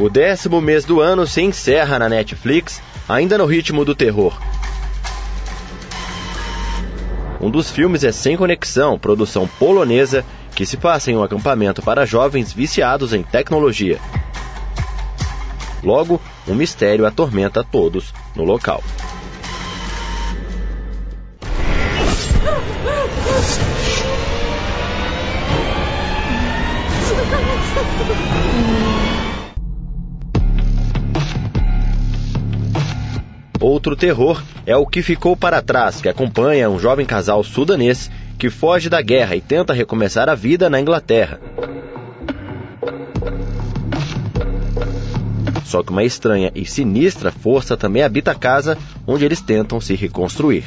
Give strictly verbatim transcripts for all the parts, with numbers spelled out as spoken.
O décimo mês do ano se encerra na Netflix, ainda no ritmo do terror. Um dos filmes é Sem Conexão, produção polonesa, que se passa em um acampamento para jovens viciados em tecnologia. Logo, um mistério atormenta todos no local. Outro terror é O Que Ficou para Trás, que acompanha um jovem casal sudanês que foge da guerra e tenta recomeçar a vida na Inglaterra. Só que uma estranha e sinistra força também habita a casa onde eles tentam se reconstruir.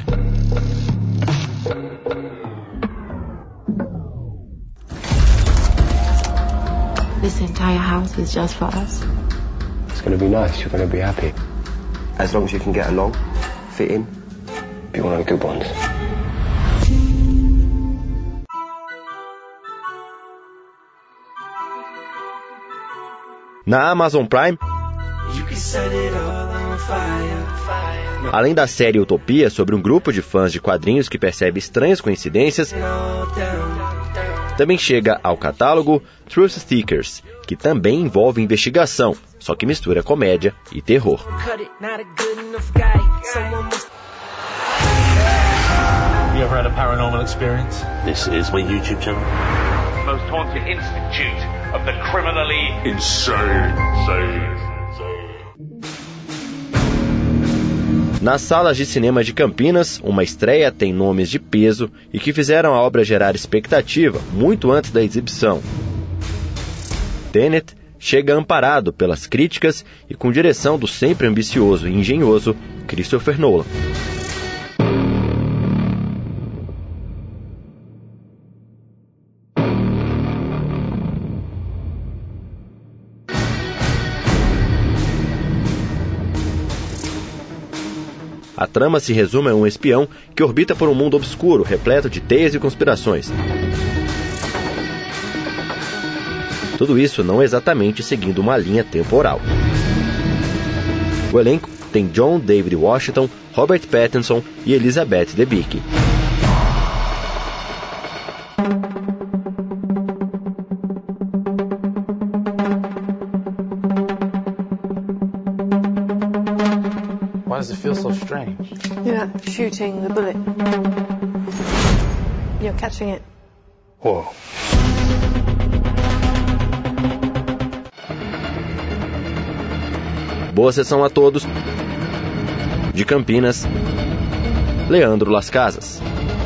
This entire house is just for us. It's going to be nice. You're going to be happy. As long as you can get along, fit in. Be one of the good ones. Na Amazon Prime, além da série Utopia, sobre um grupo de fãs de quadrinhos que percebe estranhas coincidências, também chega ao catálogo Truth Seekers, que também envolve investigação, só que mistura comédia e terror. You ever had a paranormal experience? This is my YouTube channel. Most Haunted Institute of the Criminally Insane. Nas salas de cinema de Campinas, uma estreia tem nomes de peso e que fizeram a obra gerar expectativa muito antes da exibição. Tenet chega amparado pelas críticas e com direção do sempre ambicioso e engenhoso Christopher Nolan. A trama se resume a um espião que orbita por um mundo obscuro, repleto de teias e conspirações. Tudo isso não exatamente seguindo uma linha temporal. O elenco tem John David Washington, Robert Pattinson e Elizabeth Debicki. Why does it feel so strange? You're not shooting the bullet. You're catching it. Whoa. Boa sessão a todos. De Campinas, Leandro Las Casas.